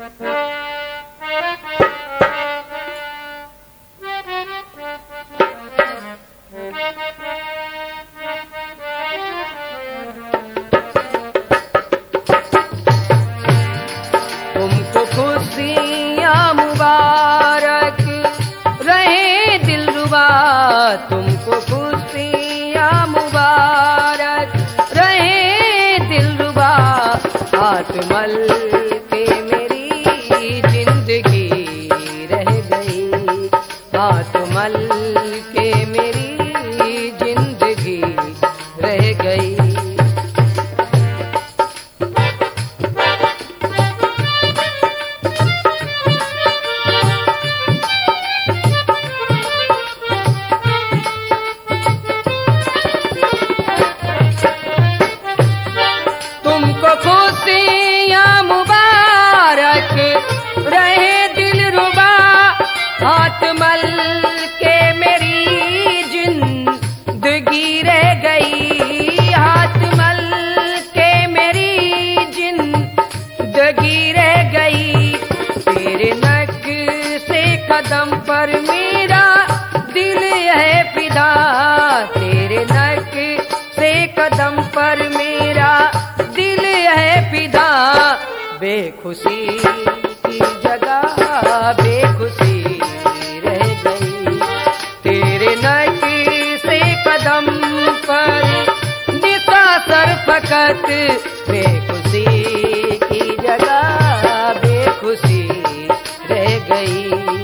तुमको खुशियाँ मुबारक रहे दिलरुबा, तुमको खुशियाँ मुबारक रहे दिलरुबा। हाथ मल के मेरी जिंदगी रह गई, हाथ मल के मेरी जिंदगी रह गई। तुमको खुशियाँ मुबारक रहे दिलरुबा, हाथ मल के मेरी जिंदगी रह गई, हाथ मल के मेरी जिंदगी रह गई। तेरे नक्शे कदम पर मेरा दिल है फिदा, तेरे नक्शे कदम पर मेरा दिल है फिदा। बेखुशी की जगह बेखुशी रह गई, तेरे नक्शे कदम पर दिशा सर फकत। बेखुशी की जगह बेखुशी रह गई।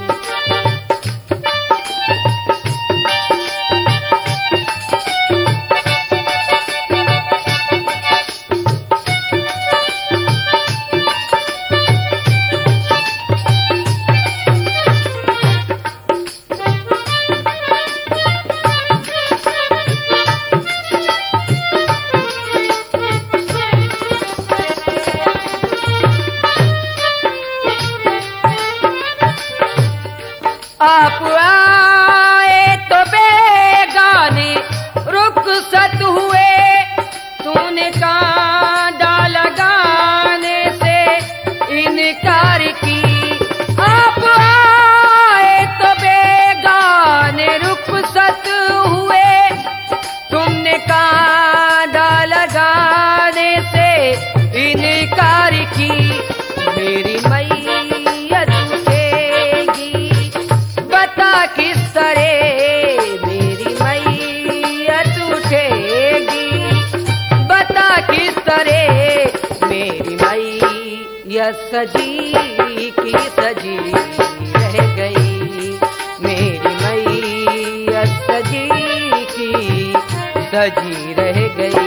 आप आए तो बेगाने रुखसत हुए, तूने कांटा लगाने से इनकार की। आप आए तो बेगाने रुखसत हुए, तुमने कांटा लगाने से इनकार की। मेरी मैयत उठेगी बता किस तरह, मेरी मैयत उठेगी बता किस तरह। मेरी मैयत सजी की सजी रह गई, मेरी मैयत सजी की सजी रह गई।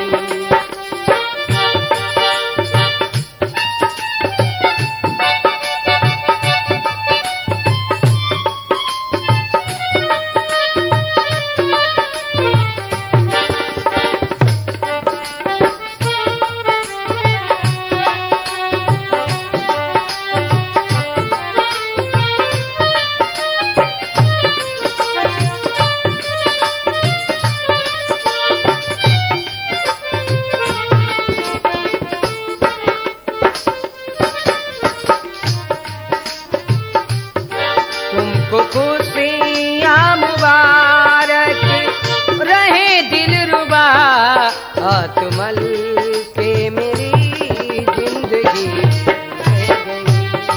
तुमको खुशियाँ मुबारक रहे दिलरुबा, हाथ मल के मेरी जिंदगी रह गई।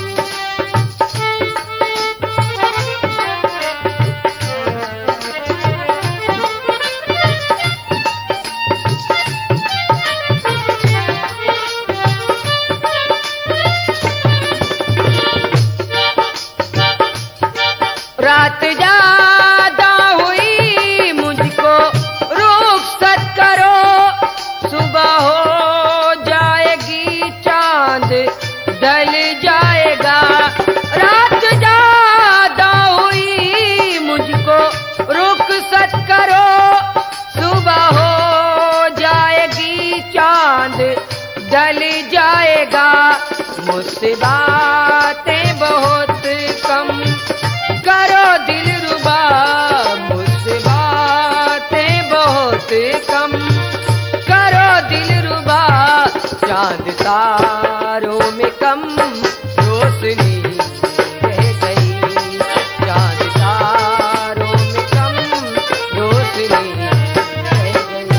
रात ज्यादा हुई मुझको रुखसत करो, सुबह हो जाएगी चांद ढल जाएगा। रात ज्यादा हुई मुझको रुखसत करो, सुबह हो जाएगी चांद ढल जाएगा। मुझसे बातें बहुत कम करो दिलरुबा, मुझसे बातें बहुत कम करो दिलरुबा। चांद तारों में कम रोशनी रोशनी रह गई, चांद तारों में कम रोशनी रह गई।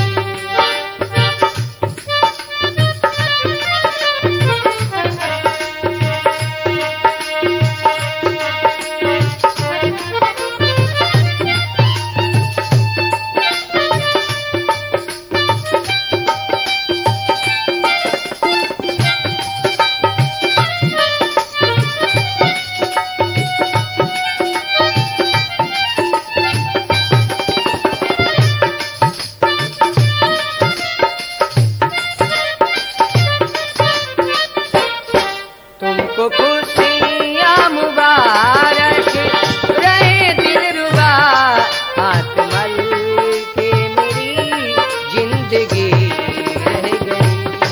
तुमको खुशियाँ मुबारक रहे दिलरुबा, हाथ मल के मेरी जिंदगी रह गई।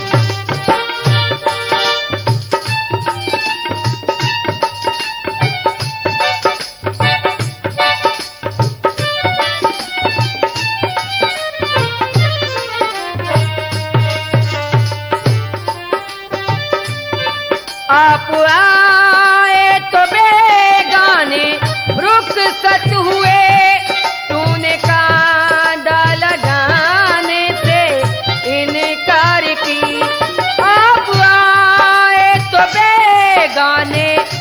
आप आए तो बेगाने रुखसत हुए, तूने कांदा लगाने से इनकार की। आप आए तो बेगाने